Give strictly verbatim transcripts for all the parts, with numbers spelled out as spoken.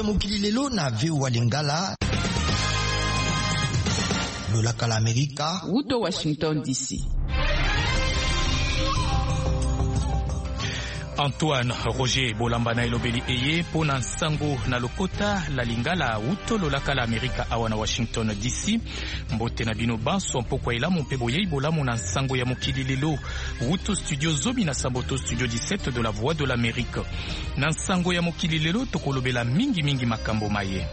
ya mokili lelo na V O A Lingala. Lolaka la Amerika. Wuto Washington D C. Antoine Roger Bolambana elobeli eye pona nsango na lokota la Lingala uto lolaka la Amerika awa na Washington D C. Mbote na bino banso mpokwa elamu mpe boyei bolamu na nsango ya mokili lelo uto studio zomi na samboto studio dix-sept de la Voix de l'Amérique. Na nsango ya mokili lelo tokolobela mingi mingi makambo maye.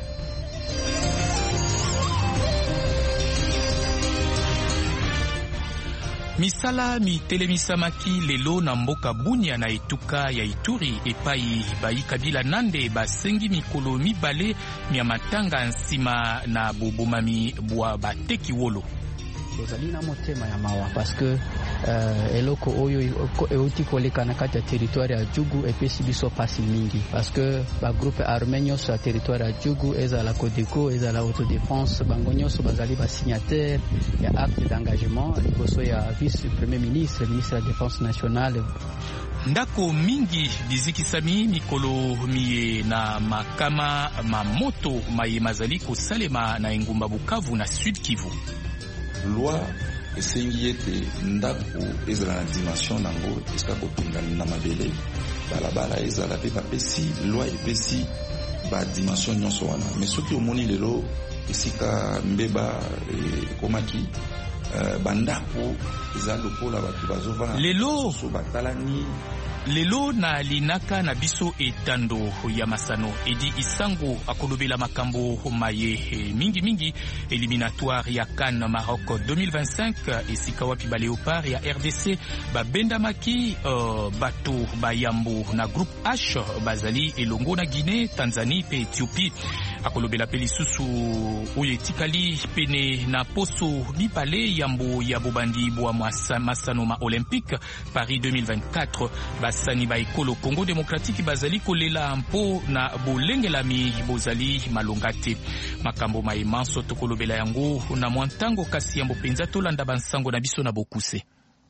Misala mitelemisamaki lelo na mboka Bunia na etuka ya Ituri epai bayi Kabila Nande basengi mikolo mibale mia matanga nsima na bobomami bwa bateki wolo. Tozali na motema ya mawa parce que uh, eloko oyo euti koleka na kati ya territoire ya Jugu epesi biso pasi mingi parce que ba groupe armé nyonso ya territoire ya Jugu ezala Codeco ezala autodéfense bango nyonso bazali ba signataire ya acte d'engagement liboso ya vice premier ministre ministre de la défense nationale. Ndako mingi bizikisami mikolo miye na makama mamoto maye mazali kosalema na engumba Bukavu na Sud Kivu. Loi esengi ete ndako ezala na dimension nango esika kopingana na mabele balabala ezala pe bapesi loi epesi ba dimension nyonso wana mais soki omoni lelo esika mbeba ekomaki bandako ezala lokola bato bazovana lelo so batalani lelo na linaka na biso etando ya masano edi isango akolobela makambo maye mingi mingi éliminatoire ya CAN Maroc deux mille vingt-cinq esika wapi ba Léopard ya R D C babendamaki uh, bato bayambo na groupe H bazali elongo na Guinée, Tanzanie pe Ethiopie. Akolobela pe lisusu oyo etikali pene na poso mibale yambo ya bobandi bwa masano ma olympique Paris deux mille vingt-quatre. Basani ba ekolo Congo démocratique bazali kolela mpo na bolengelami bozali malongate. Makambo maimanso tokolobela yango na mwantango kasi yambo penza tolanda bansango na biso na bokuse.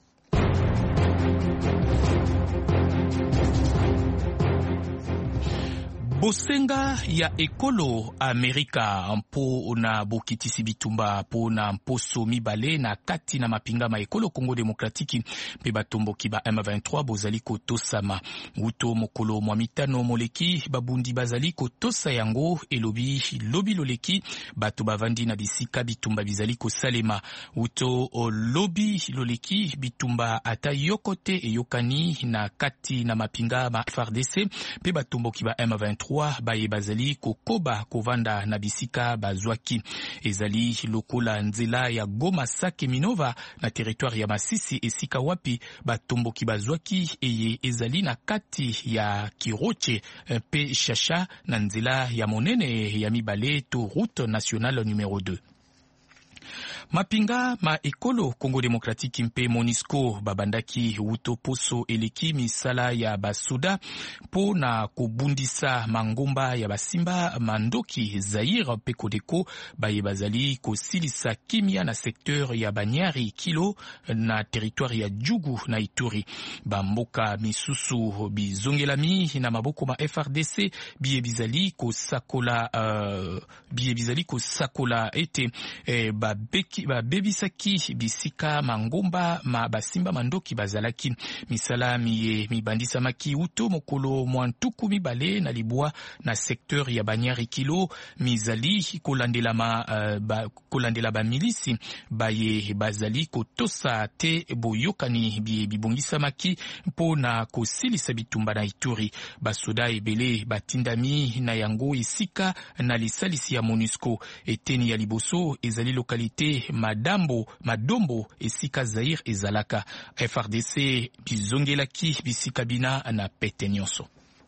Bosenga ya ekolo Amerika mpo na bokitisi bitumba po na mposo mibale na kati na mapinga ma ekolo Congo démocratique pe batomboki ba M vingt-trois bozali kotosama uto mokolo mwa mitano moleki babundi bazali kotosa yango elobi lobi loleki bato bavandi na bisika bitumba bizali kosalema uto lobi loleki bitumba ata yokote eyokani na kati na mapinga ma F A R D C pe batomboki ba M vingt-trois baye bazali kokoba kovanda na bisika bazwaki ezali lokola nzela ya Goma Sake Minova na territoire ya Masisi esika wapi batomboki bazwaki eye ezali na kati ya Kiroche pe Shasha na nzela ya monene ya mibale to route nationale numéro deux. Mapinga ma ekolo Congo démocratique mpe Monisco babandaki uto poso eleki misala ya basuda po na kobundisa mangomba ya basimba mandoki Zaire pe Codeco baye bazali kosilisa kimia na secteur ya Banyari Kilo na territoire ya Jugu na Ituri. Bamboka misusu bizongelami na maboko ma F R D C biye bizali kosakola uh, biye bizali kosakola ete eh, babeki babebisaki bisika mangomba ma basimba mandoki bazalaki misala miye mibandisa maki uto mokolo mwantuku mibale na libwa na secteur ya Banyari Kilo mizali kolandela ma uh, ba, kolandela ba milisi baye bazali kotosa te boyokani biye bibongisa maki mpo na kosilisa bitumba na Ituri basoda ebele batindami na yango isika na lisalisi ya Monusco eteni ya liboso ezali lokalite Madambo, Madombo esika Zaire ezalaka. F R D C bizongelaki bisika bina na pete nyonso.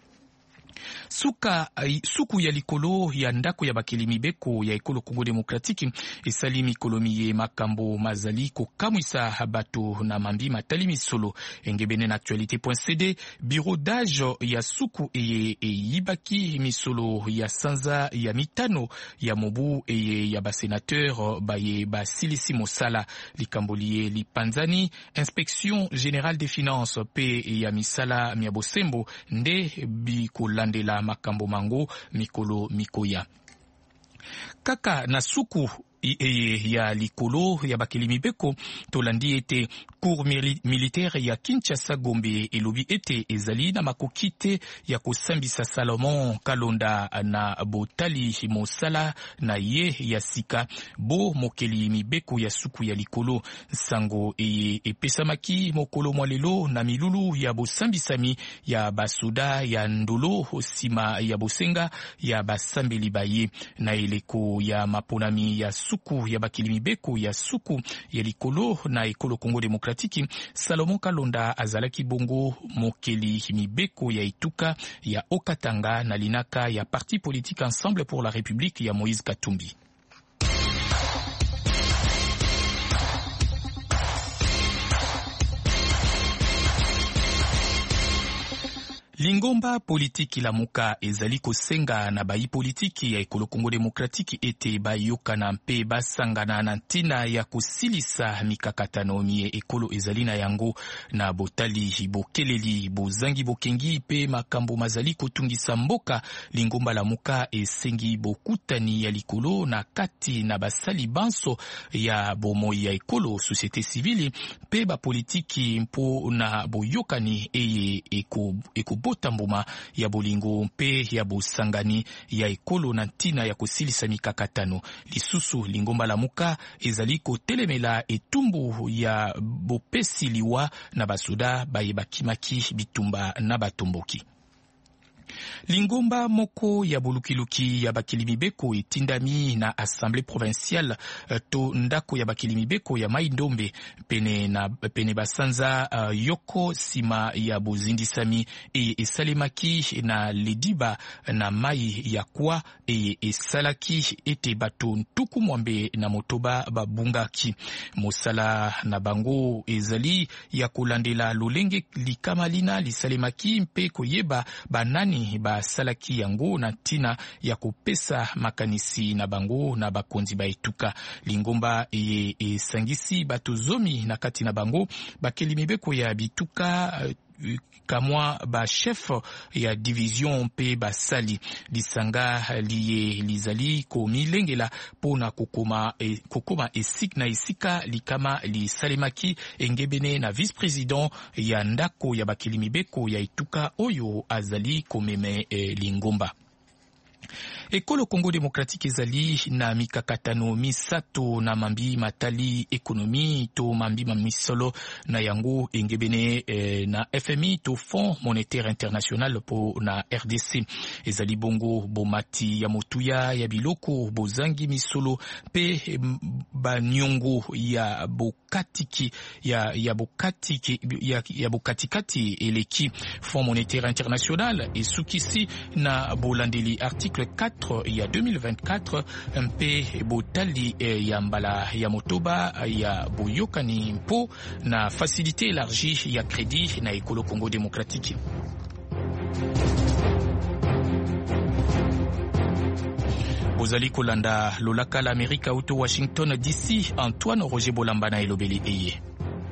Suka suku ya likolo ya ndako ya bakeli mibeko ya ekolo Congo démocratique esali mikolo miye makambo mazali kokamwisa bato na mambi matali misolo engebene na actualité.cd bureau d'âge ya suku eye eyibaki misolo ya sanza ya mitano ya mobu eye ya basénateur baye basilisi mosala likambo liye lipanzani inspection générale des finances pe ya misala mia bosembo nde bikolanda kolandela makambo mango mikolo mikoya. Kaka na suku ya likolo ya bakeli mibeko tolandi ete cour militaire ya Kinshasa Gombe elobi ete ezali na makoki te ya kosambisa Salomon Kalonda na botali mosala na ye ya sika bo mokeli mibeko ya suku ya likolo. Sango eye epesamaki mokolo mwalelo na milulu ya bosambisami ya basoda ya ndolo sima ya bosenga ya basambeli baye na eleko ya maponami ya suku ya bakili mibeko ya suku ya likolo na ekolo Kongo Demokratiki. Salomon Kalonda azalaki bongo mokeli mibeko ya ituka ya Okatanga na linaka ya parti politique Ensemble pour la République ya Moïse Katumbi. Lingomba politiki lamuka ezali kosenga na bayi politiki ya ekolo Kongo Demokratiki ete bayokana mpe basangana na ntina ya kosilisa mikakatano mie ekolo ezali na yango na botali bokeleli bozangi bokengi pe makambo mazali kotungisa mboka. Lingomba lamuka esengi bokutani ya likolo na kati na basali banso ya bomoi ya ekolo société civile pe ba politiki mpo na boyokani eye eko eko tambuma ya bolingo mpe ya bosangani ya ekolo na ntina ya kosilisa mikakatano. Lisusu Lingomba lamuka ezali kotelemela etumbu ya bopesi liwa na basoda bayebakimaki bitumba na batomboki. Lingomba moko ya bulukiluki ya bakili mibeko etindami na Assemblée provinciale to ndako ya bakili mibeko ya Mai-Ndombe pene na pene basanza uh, yoko sima ya bozindisami e esalemaki na lediba na mai ya kwa e esalaki ete bato ntuku mwambe na motoba babungaki. Mosala na bango ezali ya kolandela lolenge likamalina lisalemaki mpe koyeba banani ba salaki yango na tina ya kopesa makanisi na bango na bakonzi ba etuka. Lingomba e, e sangisi bato zomi na kati na bango bakeli mibeko ya bituka uh, kamwa ba chef ya division mpe basali lisanga liye lizali ko milengela pona kokoma e, kokoma esik na esika likama lisalemaki engebene na vice-président ya ndako ya bakili mibeko ya ituka oyo azali komeme e, Lingomba. Ekolo Kongo Demokratiki ezali na mikakatano misato na mambi matali ekonomi to mambi mamisolo na yango engebene eh, na F M I to Fonds Monétaire International po na R D C. Ezali bongo bomati ya motuya ya biloko bozangi misolo pe banyongo ya bokatiki ya ya bokatiki ya, ya bokatikati eleki. Fonds Monétaire International esukisi na bolandeli article quatre ya deux mille vingt-quatre mpe botali ya mbala ya motoba ya boyokani mpo na facilité élargie ya crédit na ekolo Congo Démocratique. Bozali kolanda lolaka la Amerika uto Washington D C. Antoine Roger Bolamba na elobeli eye.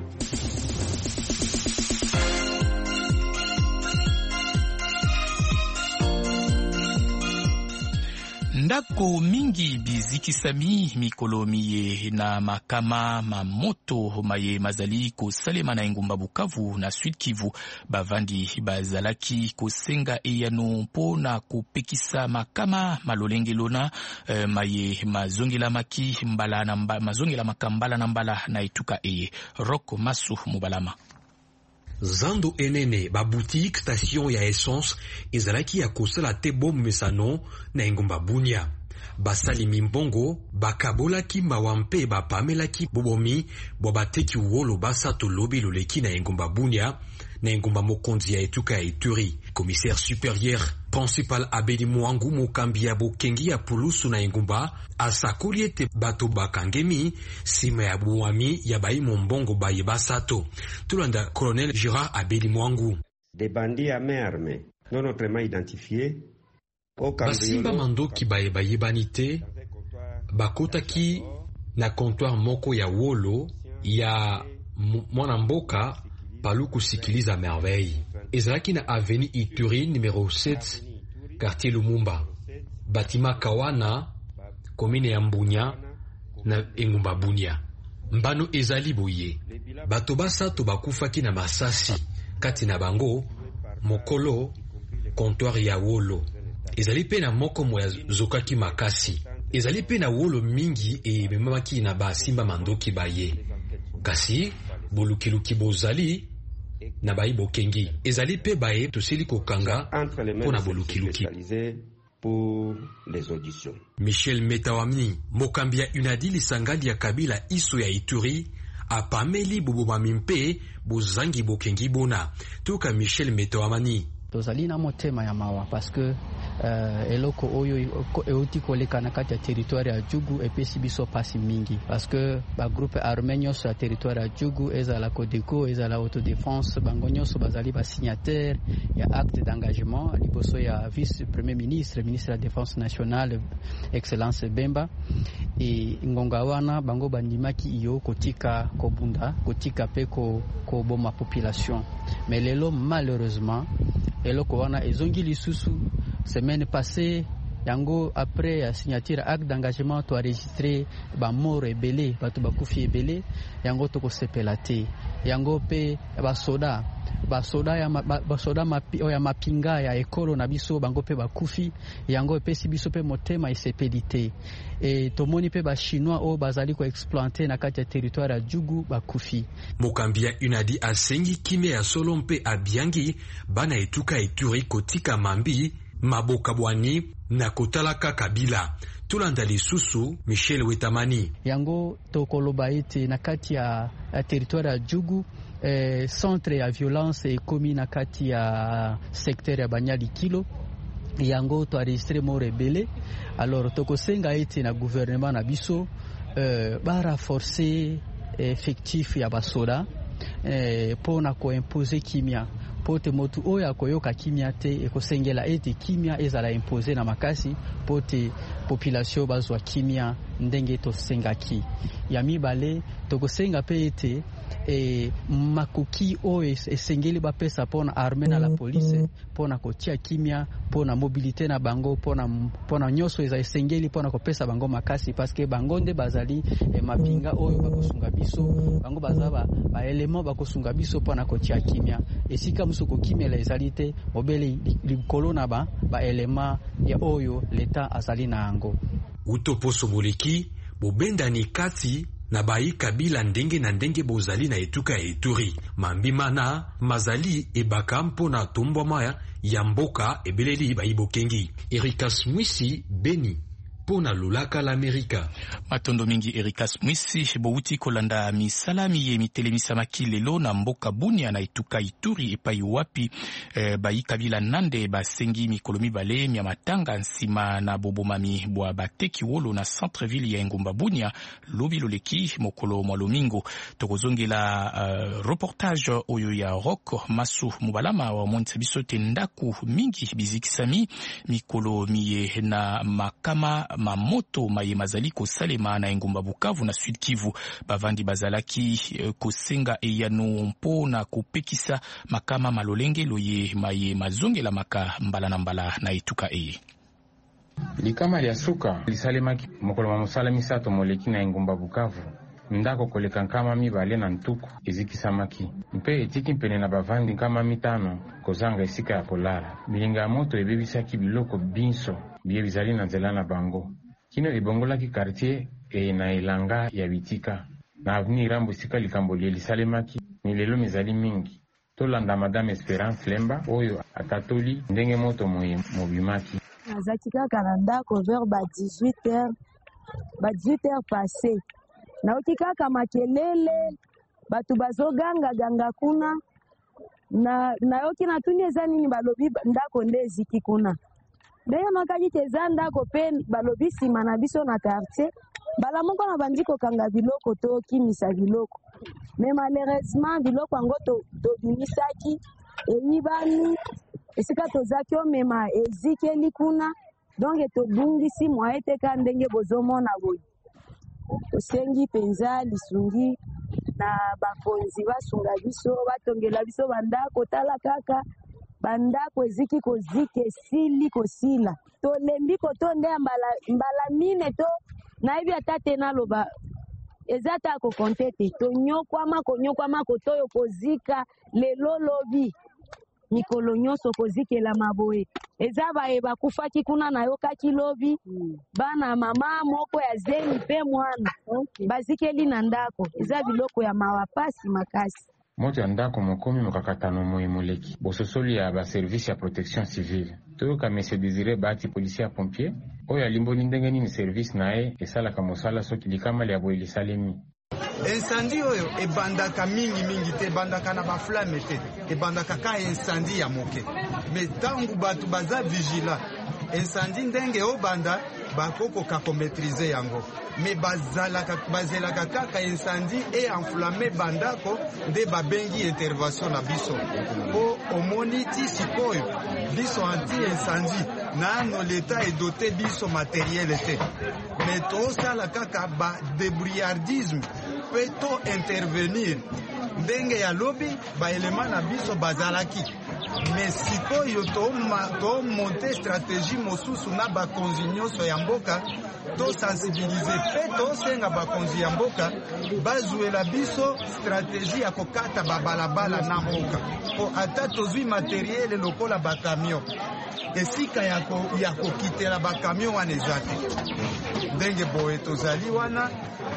Ndako mingi bizikisami mikolo miye na makama mamoto maye mazali kosalema na engumba Bukavu na Sud Kivu. Bavandi bazalaki kosenga eyano mpo na kopekisa makama malolengelona eh, maye mazongela maki mbala na mbala, mazongela makambala na mbala na etuka eye. Roko Masu Mubalama. Zando enene ba boutique station ya essence ezalaki ya kosala te bom mesano na engumba Bunia. Basali mimbongo bakabolaki mawampe bapamelaki bobomi bobateki wolo basato lobi loleki na engumba Bunia na engumba mokonzi ya etuka ya Ituri. Commissaire supérieur principal Abedi Mwangu mokambi ya bokengi ya pulusu na engumba asakoli ete bato bakangemi sima ya buwami ya bayi mombongo baye basato. Tulanda colonel Gérard Abedi Mwangu. Des bandits à main armée non autrement identifiés basimba mandoki baye baye banite bakotaki na comptoir moko ya wolo ya mwana mboka paluku sikiliza merveille. Ezalaki na avenue Ituri numéro sept quartier Lumumba, Batima Kawana, commune ya Mbunya na engumba Bunia. Mbano ezali boye. Bato basato bakufaki na masasi kati na bango mokolo comptoir ya wolo. Ezali pe na moko moya zokaki makasi. Ezali pe na wolo mingi e memamaki na basimba mandoki baye. Kasi bolukiluki bozali na bayi bokengi. Ezali pe baye tosili kokanga pona bolukiluki. Pour les auditions. Michel Metawamni, mokambi ya Unadi lisangadi ya kabila iso ya Ituri, apameli bubumami mpe bozangi bokengi bona. Tuka Michel Metawamni. Tozali na motema ya mawa parce que uh, eloko oyo euti koleka na kati ya territoire ya Jugu epesi biso pasi mingi parce que ba groupe armé nyonso ya territoire ya Jugu ezala Codeco ezala autodéfense bango nyonso bazali ba signataire ya acte d'engagement liboso ya vice premier ministre ministre de la défense nationale excellence Bemba et ngonga wana bango bandimaki iyo kotika kobunda kotika pe ko ko boma population mais lelo malheureusement eloko wana ezongi lisusu semaine passée yango après la signature acte d'engagement to enregistré ba mort ebele batu bakufi ebele yango to ko sepelate yango pe ba soda ba soda ya ba soda mapi o ya mapinga ya ekolo na biso bango pe bakufi yango pe si biso pe motema isepelite et tomoni pe ba chinois o bazali ko explanter na kati ya territoire ya Jugu bakufi. Mokambia Unadi asengi kime ya solompe abiangi bana etuka Ituri kotika mambi maboka bwani na kotalaka kabila. Tulanda lisusu Michel Wetamani. Yango tokoloba ete na kati ya, ya territoire ya Jugu eh, centre ya violence e komi na kati ya secteur ya Banyali Kilo. Yango to enregistré mo rebelle. Alors tokosenga ete na gouvernement na biso euh, ba renforcer effectif ya basoda eh, pona ko imposer kimia. Pote motu oya koyoka kimia te ekosengela ete kimia ezala imposer na makasi pote population bazwa kimia ndenge to sengaki ya mibale tokosenga pe ete e makoki o esengeli ba pesa pona armée na la police pona kotia kimia pona mobilité na bango pona pona nyoso eza esengeli pona ko pesa bango makasi parce que bango nde bazali e mapinga oyo bakosunga biso bango bazaba ba élément bakosunga biso pona kotia kimia esika musoko kimia la ezalite obele likolo na ba ba élément ya oyo l'état azali na ango utoposo boleki bobendani kati na bayi kabila ndenge na ndenge bozali na etuka ya Ituri mambimana mazali ebaka mpona tombwa maya ya mboka ebeleli bayi bokengi. Erikas Mwisi, Beni pona lulaka l'Amerika. Matondo mingi Erikas Mwisi bouti kolanda misalami ye mitelemisa makilelo na mboka Bunia na etuka Ituri epai wapi eh, bayi kabila nande basengi mikolo mibale mya matanga nsima na bobomami bwa bateki wolo na centre-ville ya Engumba Bunia lobi loleki mokolo mwalomingo tokozongela uh, reportage oyo ya Rock Masu Mubalama wa monte bisote ndaku mingi bizikisami mikolo miye na makama mamoto maye mazali kosalema na Engumba Bukavu na Sud Kivu bavandi bazalaki uh, kosenga eyanu mpo na kopekisa makama malolenge loye maye mazongela maka mbala na mbala na etuka eye. Likama lya suka lisalemaki mokolo mosala misato moleki na Engumba Bukavu ndako koleka nkama mibale na ntuku ezikisamaki mpe etiki mpene na bavandi nkama mitano kozanga esika ya kolala bilinga ya moto ebebisaki biloko binso biye bizali na nzela na bango kino ebongolaki quartier e na elanga ya bitika na aveni Rambo esika likambo lisalemaki milelo mizali mingi tolanda Madame Esperance Lemba oyo atatoli ndenge moto moye mobimaki azaki kaka na ndako vers ba dix-huit heures ba dix-huit heures passé naoki kaka makelele batu bazoganga ganga kuna na nayoki natuni eza nini balobi ndako nde eziki kuna ndenge makaji teza ndako pe balobi sima na biso na quartier bala moko na bandi kokanga biloko to kimisa biloko mais malheureusement biloko yango to tobimisaki eyibani esika tozaki omema ezikeli kuna donc tobungisi mwaye teka ndenge bozomona boye tosengi penza lisungi na bakonzi basunga biso batongela biso bandako tala kaka bandako eziki kozike sili kosila tolembi kotonde mbala mbala mine to naibi atate naloba ezata ko kontete to nyokwama ko nyokwama ko toyo kozika lelo lobi mikolo nyonso kozikela maboye ezaba eba kufaki kuna na yokaki lobi bana mama moko ya zeni pe mwana bazikeli na ndako eza biloko ya mawapasi makasi moto ya ndako mokomi mokakatano moyemoleki bososoli ya baservisi ya protection civile toyoka mese Désiré Bahati policier ya pompier oyo alimboli ndenge nini service na ye esalaka mosala soki likama ya boye lisalemi. Incendie oyo ebandaka mingi mingi te ebandaka na baflame te ebandaka ka incendie ya moke me tangu batu baza vigila incendie ndenge obanda bakoko ka kometrize yango me bazalaka bazelaka kaka incendie e enflamme bandako nde babengi intervention na biso po omoni ti sikoyo biso anti incendie nano leta edote biso matériel te me tosala kaka ba débrouillardisme peut intervenir ndenge ya lobi ba element na biso bazalaki mais sikoyo to to monter stratégie mosusu na bakonzi nyonso ya mboka to sensibiliser pe to senga bakonzi ya mboka bazuela biso stratégie ya kokata babalabala na mboka po ata tozwi materiele lokola bakamion esika ya kokitela bakamion wana ezate ndenge boye tozali wana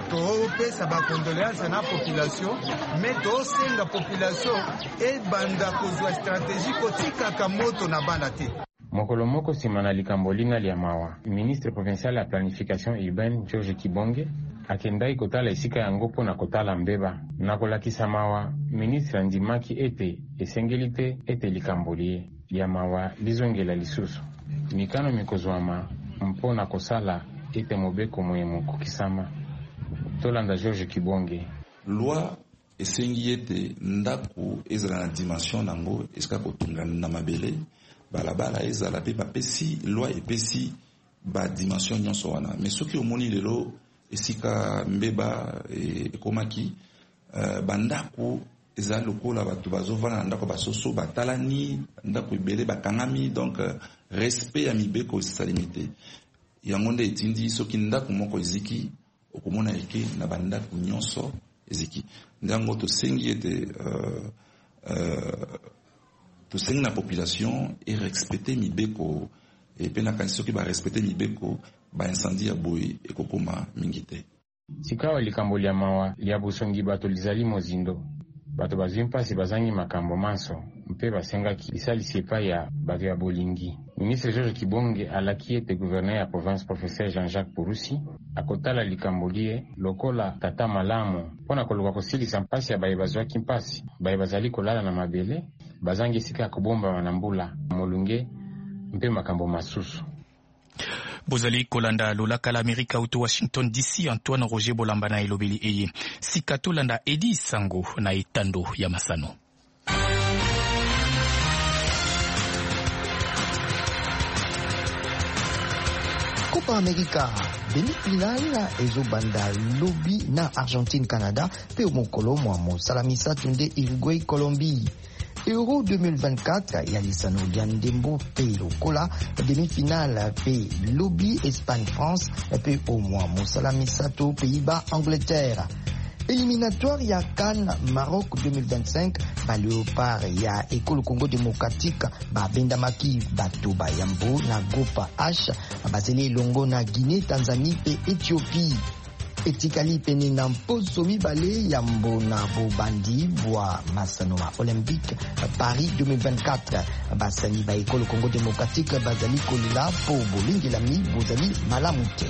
topesa bakondoléance na population mais tosenga population ebanda kozwa stratégie kotikaka moto na bana te. Mokolo moko nsima na likambo lina lia mawa ministre provincial ya planification urbaine Georges Kibonge akendaki kotala esika yango mpo na kotala mbeba na kolakisa mawa ministre andimaki ete esengeli te ete likambo lie lia mawa lizongela lisusu mikano mikozwama mpo na kosala ete mobeko moyemo kokisama. Tolanda Georges Kibonge loi esengi ete ndako ezala na dimension nango esika kotunga na mabele balabala ezala pe bapesi loi epesi ba dimension nyonso wana mais soki omoni lelo esika mbeba ekomaki uh, bandako eza lokola bato bazovana na ndako basoso batalani ndako ebele bakangami donc uh, respect ya mibeko esalemi te yango nde etindi soki ndako moko eziki okomona eke na bandako nyonso eziki ndango tosengi ete uh, uh, tosengi na population e respecter mibeko e pe na kanisi soki ba respecter mibeko ba incendie ya boye ekokoma mingi te. Sikawa likambo lia mawa lia busongi bato lizali mozindo bato bazwi mpasi bazangi makambo manso mpe basengaki bisalisi epai ya bato ya bolingi. Ministre Georges Kibonge alaki ete gouverneur ya province professeur Jean-Jacques Purusi akotala likambo lie lokola tata malamu mpona koluka kosilisa mpasi ya baye bazwaki mpasi baye bazali kolala na mabele bazangi esika ya kobomba manambula molunge mpe makambo masusu. Bozali kolanda lolaka la Amerika uto Washington D C. Antoine Roger Bolamba na elobeli eye sikato landa Edi Sango na etando ya masano. Copa America demi-finale ezobanda lobi na Argentine Canada pe mokolo mwa mosala misatu nde Uruguay Colombie. Euro deux mille vingt-quatre ya lisano lia ndembo pe lokola demi-finale pe lobi Espagne France pe au mwa mosala misato Pays-Bas Angleterre. Éliminatoire ya Cannes Maroc deux mille vingt-cinq ba Léopard ya École Congo démocratique ba bendamaki bato ba yambo na groupe H bazeli longo na Guinée, Tanzanie pe Éthiopie. Etikali pene na mposo mibale ya mbona bobandi bwa masano ma Olympique Paris deux mille vingt-quatre basani ba École Congo démocratique bazali kolila po bolingela mi bozali malamu te.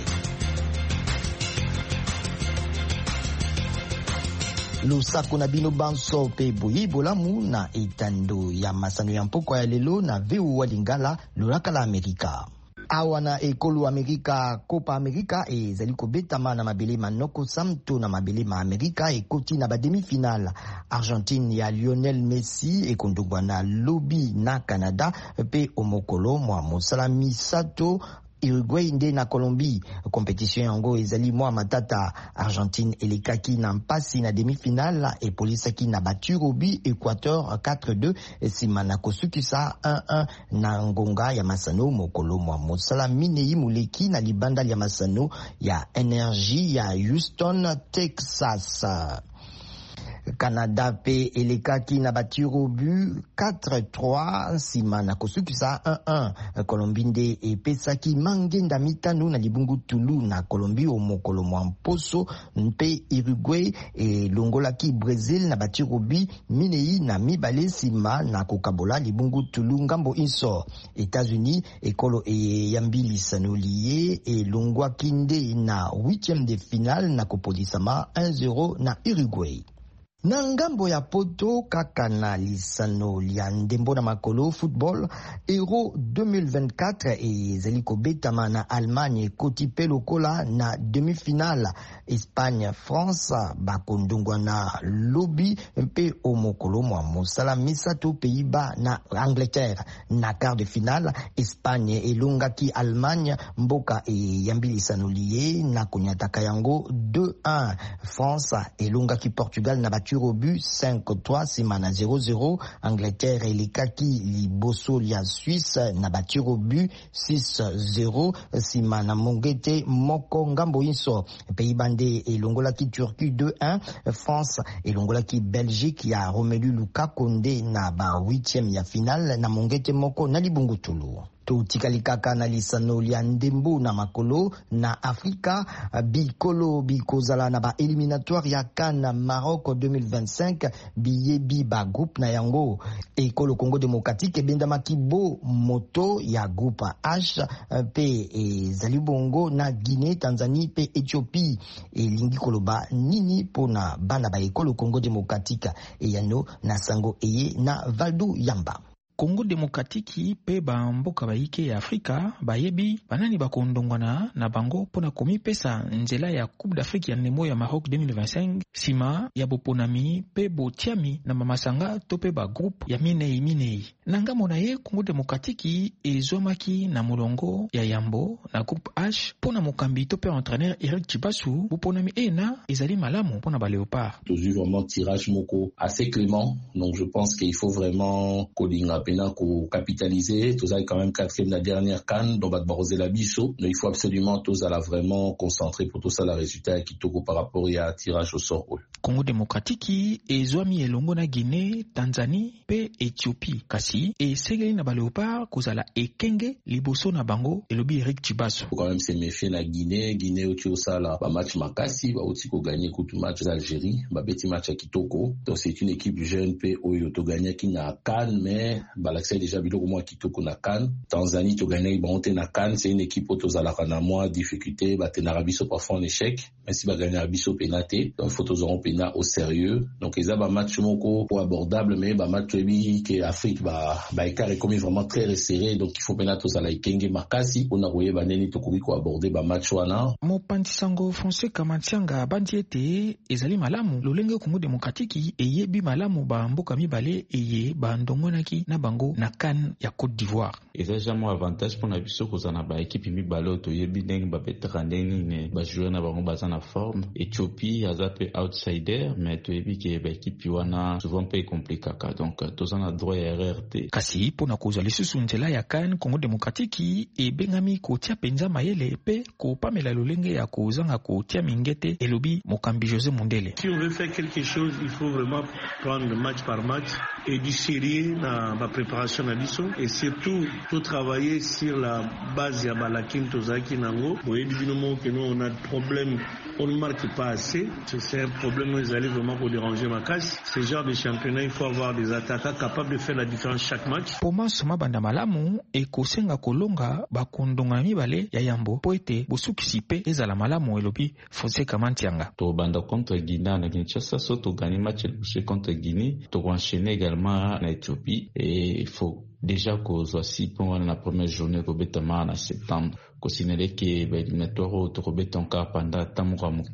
Lusako na bino banso pe boyi bolamu na etando ya masano ya mpoko ya lelo na V O A Lingala lolaka la Amerika. Awa na ekolo Amerika Copa America ezali kobetama na mabele manoko samto na mabele ma Amerika ekoti na ba demi-finale. Argentine ya Lionel Messi ekondogwa na lobi na Canada pe omokolo mwa mosala misato Uruguay nde na Colombie. Compétition yango ezali mwa matata. Argentine elekaki na mpasi na demi-finale epolisaki na battu robi Équateur quatre deux sima na kosukisa un un na ngonga ya masano mokolo mwa mosala minei muleki na libanda ya masano ya Energy ya Houston, Texas. Canada pe elekaki na battu robu quatre trois sima na kosukisa un un. Colombie nde epesaki mangenda mitano na libungu tulu na Colombie o mokolo mwa mposo mpe Uruguay elongolaki Brésil na battu robi minei na mibale sima na kokabola libungu tulu ngambo inso. États-Unis ekolo eyambilisano liye elongwaki nde na huitième de finale na kopolisama un zéro na Uruguay. Na ngambo ya poto kaka na lisano lia ndembo na makolo football Euro deux mille vingt-quatre ezali kobetama na Allemagne koti pe lokola na demi-finale. Espagne France bakondongwa na lobi mpe o mokolo mwa mosala misato Pays-Bas na Angleterre. Na quart de finale Espagne elongaki Allemagne mboka eyambilisano liye na konyataka yango deux un. France elongaki Portugal na batu au but cinq trois sima na zéro zéro. Angleterre elikaki liboso lia Suisse na battu au but six zéro sima na mongete moko ngambo inso. Pays-Bas nde elongolaki Turquie deux un. France elongolaki Belgique ya Romelu Lukaku nde na ba huitième ya finale na mongete moko na libungu tulu. Tutikali kaka na lisano lia ndembo na makolo na Afrika bikolo bikozala na ba éliminatoire ya CAN Maroc deux mille vingt-cinq biyebi ba groupe na yango. Ekolo Congo démocratique ebenda makibo moto ya groupe H pe ezali bongo na Guinée, Tanzanie pe Éthiopie. Elingi koloba nini pona bana ba ekolo Congo démocratique eyano na sango eye na Valdo Yamba. Congo démocratique pe ba mboka baike ya Afrika bayebi banani bakondongwana na bango pona komipesa nzela ya Coupe d'Afrique ya ndembo ya Maroc deux mille vingt-cinq sima ya boponami pe botiami na mamasanga to pe ba groupe ya minei minei. Nanga mona ye Congo démocratique ezomaki na molongo ya Yambo na groupe H pona mokambi to pe entraîneur Eric Chibasu boponami ena ezali malamu pona ba Léopard. Toujours vraiment tirage moko assez clément, donc je pense qu'il faut vraiment colinga pour capitaliser. Tous avez quand même quatrième la dernière CAN dont va barroser la biso. Il faut absolument tous à la vraiment concentrer pour tout ça la résultat qui tourne par rapport à tirage au sort. Congo démocratique et Zoami elongo na Guinée, Tanzanie pe Éthiopie. Kasi et segeli na ba Léopard kozala ekenge liboso na bango elobi Eric Chibasu. Faut quand même se méfier na Guinée, Guinée au Tiosala, ba match makasi, ba otiko gagner contre match d'Algérie, ba beti match à Kitoko. Donc c'est une équipe jeune pe oyo to gagner qui na CAN mais Balaxé déjà biloko moi Kitoko na CAN. Tanzanie to gagner bonté na CAN, c'est une équipe autozala kana moi difficulté, ba tenarabiso parfois en échec, mais si ba gagner abiso pénaté, donc faut tous auront pénat au sérieux. Donc ils a ba match moko pour abordable mais ba match bi que Afrique ba ba écart est comme vraiment très resserré, donc il faut pénat autozala ikenge makasi on a voyé ba neni to ko aborder ba match wana. Mo pantisango français kamantianga bandiete ezali malamu lolenge Congo démocratique eyebi malamu ba mboka mibale eye ba ndongonaki na bango na CAN ya Côte d'Ivoire. Eza jambo avantage pour na biso kozana ba équipe mibale to yebi ndenge ba veteraneni ne ba joueur na bango baza na forme. Éthiopie aza pe outsider mais to yebi ke ba équipe wana souvent pe compliqué donc tozana droit ya R R T. Kasi pona kozali susu nzela ya CAN Congo démocratique e bengami kotia penza mayele pe ko pamela lolenge ya kozanga kotia mingete elobi mokambi José Mundele. Si on veut faire quelque chose, il faut vraiment prendre match par match et du sérieux dans la préparation à biso et surtout tout travailler sur la base ya balakin tozaki nango. Boye binomo que nous on a de problème, on ne marque pas assez. C'est un problème nous allez vraiment pour déranger ma casse. Ce genre de championnat il faut avoir des attaquants capables de faire la différence chaque match. Poma soma banda malamu e kosenga kolonga bakondonga mibale ya Yambo po ete bosukisi pe ezala malamu elobi Fonse Kamantianga. To banda contre Guinée na Kinshasa so to gagner match contre Guinée to enchaîner également en Éthiopie et il faut déjà qu'on soit si pour la première journée au Betama en septembre considérer que l'éliminatoire au Robert encore pendant Tamura Mouké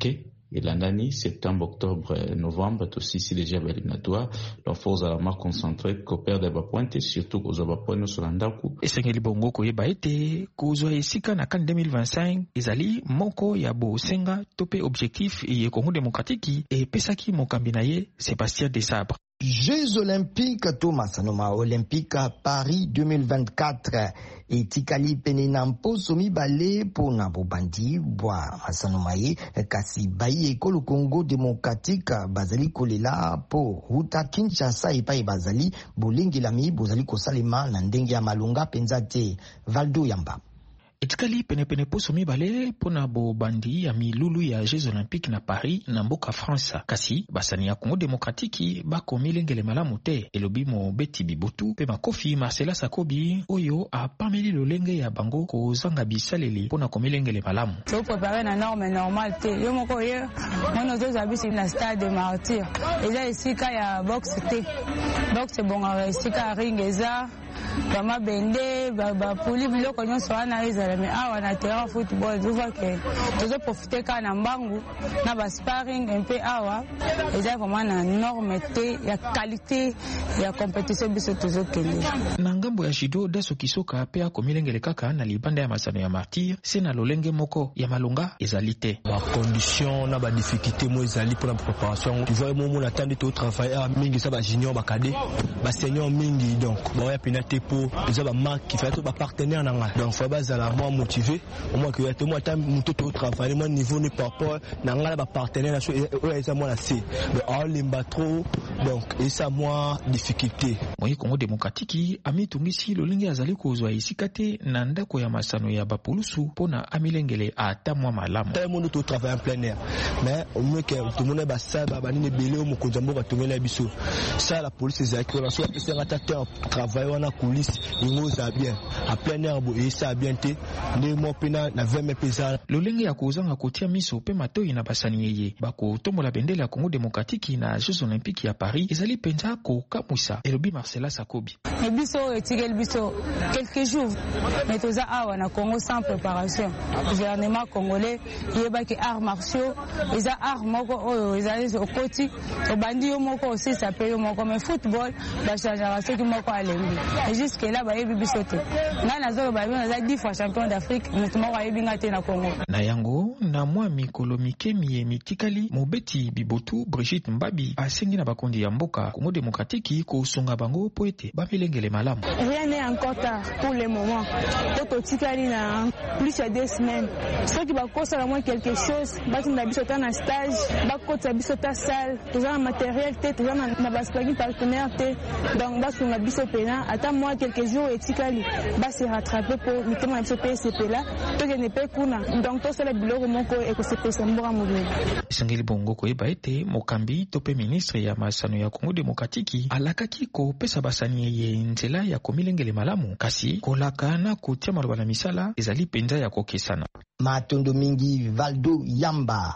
elandani septembre, octobre, novembre aussi si déjà éliminatoire leur force à la marque concentrée coopère de bapointe et surtout aux abapoint sur landaku esengeli bongo koyeba ete kozwa esika na CAN deux mille vingt-cinq ezali moko ya bosenga tope objectif ye Congo démocratique et pesaki mokambi na ye Sébastien Desabre. Jeux olympiques to masanoma olympique à Paris deux mille vingt-quatre etikali pene na mposo mibale pona bobandi bwa masanoma ye kasi bayi ekolo Congo démocratique bazali kolela po huta Kinshasa epai bazali bolengilami bozali kosalema na ndenge ya malunga penza te. Valdo Yamba. etikali penepene poso mibale pona bobandi ya milulu ya Jeux olympiques na Paris na mboka France kasi basani ya Congo démocratique bakomi lengele malamu te elobi mo beti bibutu pe makofi Marcela Sakobi oyo apameli lolenge ya bango kozanga bisaleli pona komilengele malamu to préparer na norme normale te yo moko ye mono zo zabisi na stade de Martyr eza esika ya boxe te boxe bonga esika ring eza bama bende ba puli biloko nyonso wana ezala me awa na terrain football tu vois que tozo profiter ka na mbangu na ba sparring un peu awa eza vraiment na norme te ya qualité ya compétition biso tozo kende na ngambo ya judo Daso Kisoka pe akomilengele kaka na libanda ya masano ya Martyr se na lolenge moko ya malunga ezali te ba condition na ba difficulté mo ezali pour la préparation tu vois mo mo attendre to travailler mingi sa ba junior ba cadet ba senior mingi donc ba ya penalty pour les ba marque qui fait ba partenaire na nga donc faut bazala moi motivé au moins que tout moi temps muto to travailler mon niveau ne pas rapport na nga ba partenaire na so eza moi la C mais on limba trop donc et ça moi difficulté moi Congo démocratique amitungisi lolenge azali kozwa isikate na ndako ya masano ya bapulusu pona amilengele ata mwa malamu tout le monde to travailler en plein air mais au moins que tout le monde ba ça ba ni belé au mokonzambo ba tongela biso ça la police ezali ko na so c'est un attaquant travailler wana coulisse ingo ça bien à plein air bo et ça bien te ne mo pena na vingt mètres lolenge ya kozanga kotia miso pe matoi na basani yeye bako tomola bendela ya Congo démocratique na Jeux olympiques ya Paris ezali penza ko kamusa elobi Marcela Sakobi mais biso etigel biso quelques jours mais toza awa na Congo sans préparation gouvernement congolais yebaki arts martiaux eza art moko oyo ezali okoti obandi yo moko aussi ça paye moko mais football ba changer ce qui moko alembi et jusque là ba yebi biso te na nazo ba na dix fois champion d'Afrique mutumo ba yebi ngate na Congo na yango na mwa mikolo mikemi mitikali mobeti bibotu Brigitte Mbabi asengi na bakondi ya mboka Congo démocratique ko sunga bango poete ba milengele malamu rien n'est encore tard pour le moment toto tikali na plus de deux semaines ceux qui va causer au moins quelque chose ba tinda biso ta na stage ba kota biso ta salle tout ça matériel te tout ça na ba spagi partenaire te donc ba sunga biso pena ata moi quelques jours et tikali ba se rattraper pour mitema biso P C P là to je ne peux kuna donc to sala biloko moko e ko se pesa mbora mobile sengeli bongo ko eba ete mokambi tope ministre ya masano ya Congo démocratique alakaki ko pesa basani ye nzela ya komilengele malamu kasi kolaka na kotia maloba na misala ezali penza ya kokesana matondo mingi Valdo Yamba.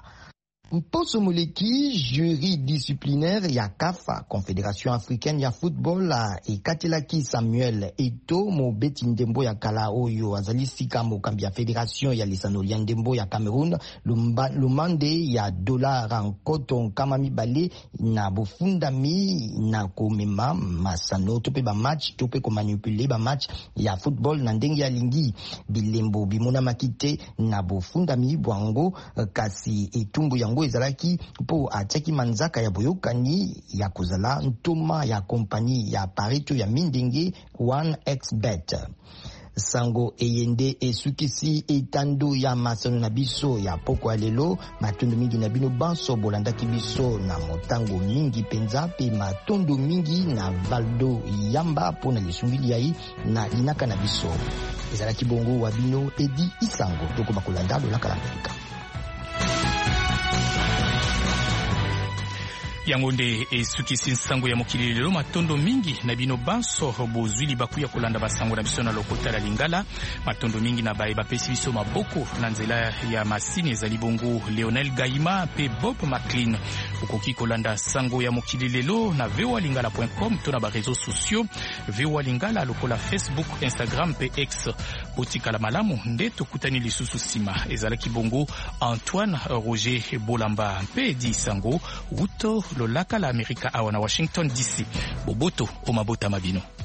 Mposo Moleki, jury disciplinaire ya C A F, Confédération africaine ya football e katelaki Samuel Eto mo beti ndembo ya kala oyo azali sika mo kambi ya fédération ya lisano ya ndembo ya Cameroun lumba lumande ya dollar nkoto kama mibale na bofundami na komema masano tope ba match tope ko manipuler ba match ya football na ndenge ya lingi bilembo bimona makite na bofundami bwango kasi etumbu yango ezalaki po ataki manzaka ya boyokani ya kozala ntoma ya kompani ya parito ya mindenge one x bet sango eyende esukisi etando ya masano na biso ya poko ya lelo matondo mingi na bino banso bolandaki biso na motango mingi penza pe matondo mingi na Valdo Yamba pona lisungili yai na linaka na biso ezalaki bongo wa bino Edi Isango toko bakolanda lolaka la Amerika. yangonde esukisi nsango ya mokili lelo matondo mingi na bino banso bozwili bakuya kolanda basango na biso na lokota la lingala matondo mingi na baye bapesi biso maboko na nzela ya masini ezali bongo Lionel Gaima pe Bob McLean ukoki kolanda sango ya mokili lelo na v o a lingala point com to na ba réseaux sociaux v o a lingala lokola Facebook, Instagram pe X botikala malamu nde tokutani lisusu sima ezalaki bongo Antoine Roger Bolamba pe di sango uto lolaka la Amerika awa na Washington D C boboto o mabota mabino.